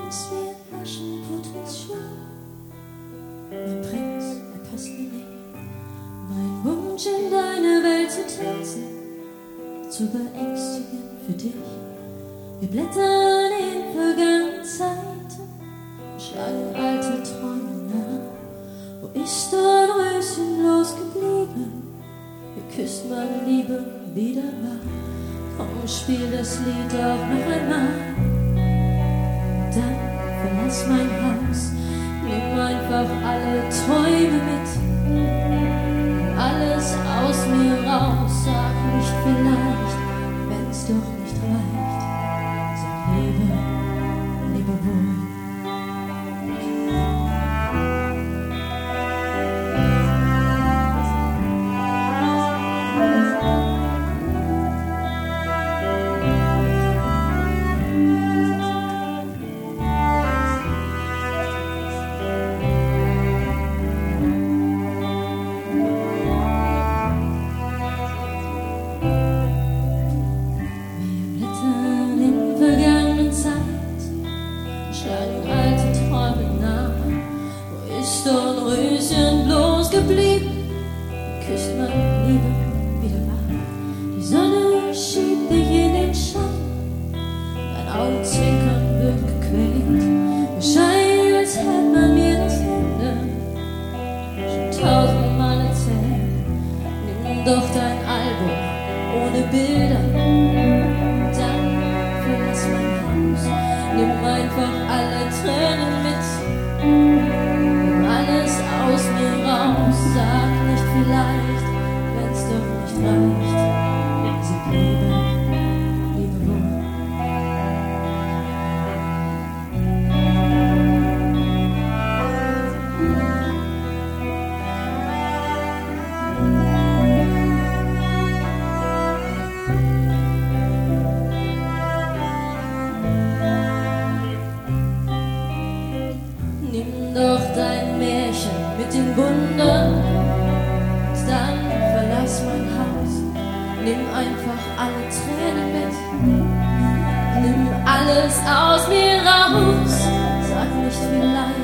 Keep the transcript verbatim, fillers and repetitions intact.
Prinz, wir waschen Potenzial. Mein Prinz, er passt mir nicht. Mein Wunsch, in deine Welt zu tanzen, zu beängstigen für dich. Wir blättern in vergangenen Zeiten, schlagen alte Träume nach. Wo ist dein Röschen bloß geblieben? Wir küssen meine Liebe wieder wahr. Komm, spiel das Lied auch noch einmal. Dann verlass mein Haus, nimm einfach alle Träume mit. Nimm alles aus mir raus, sag nicht vielleicht, wenn's doch nicht reicht. Sag lebe, lebe wohl. Schlagen alte Träume nach. Wo ist Dornröschen bloß geblieben? Küsst meine Liebe wieder wahr. Die Sonne schiebt dich in den Schatten, dein Augenzwinkern wird gequält. Es scheint, als hätte man mir das Ende schon tausendmal erzählt. Nimm doch dein Album ohne Bilder, dann verlass mein Haus. Nimm einfach alle Tränen mit, nimm alles aus mir raus. Sag nicht vielleicht, wenn's doch nicht reicht. Sag Liebe, Liebe wohl. Nimm doch dein Märchen mit den Wundern, dann verlass mein Haus. Nimm einfach alle Tränen mit, nimm alles aus mir raus. Sag nicht vielleicht,